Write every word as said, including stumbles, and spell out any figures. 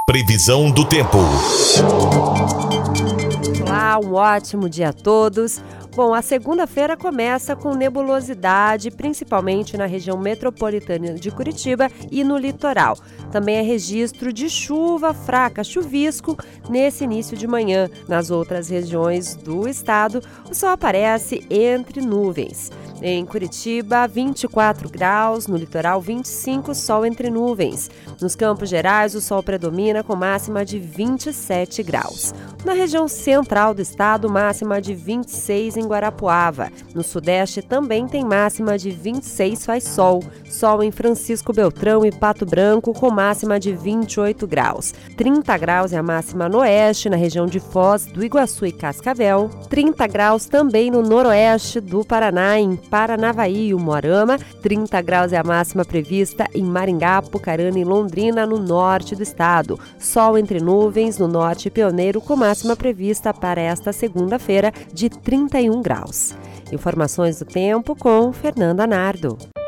Previsão do tempo. Olá, um ótimo dia a todos. Bom, a segunda-feira começa com nebulosidade, principalmente na região metropolitana de Curitiba e no litoral. Também é registro de chuva fraca, chuvisco, nesse início de manhã. Nas outras regiões do estado, o sol aparece entre nuvens. Em Curitiba, vinte e quatro graus, no litoral vinte e cinco, sol entre nuvens. Nos Campos Gerais, o sol predomina com máxima de vinte e sete graus. Na região central do estado, máxima de vinte e seis em Guarapuava. No sudeste também tem máxima de vinte e seis, faz sol. Sol em Francisco Beltrão e Pato Branco com máxima de vinte e oito graus. trinta graus é a máxima no oeste, na região de Foz do Iguaçu e Cascavel. trinta graus também no noroeste do Paraná, em Paranavaí e Umuarama. trinta graus é a máxima prevista em Maringá, Apucarana e Londrina, no norte do estado. Sol entre nuvens no norte Pioneiro, com máxima prevista para esta segunda-feira de trinta e um graus. Informações do tempo com Fernanda Nardo.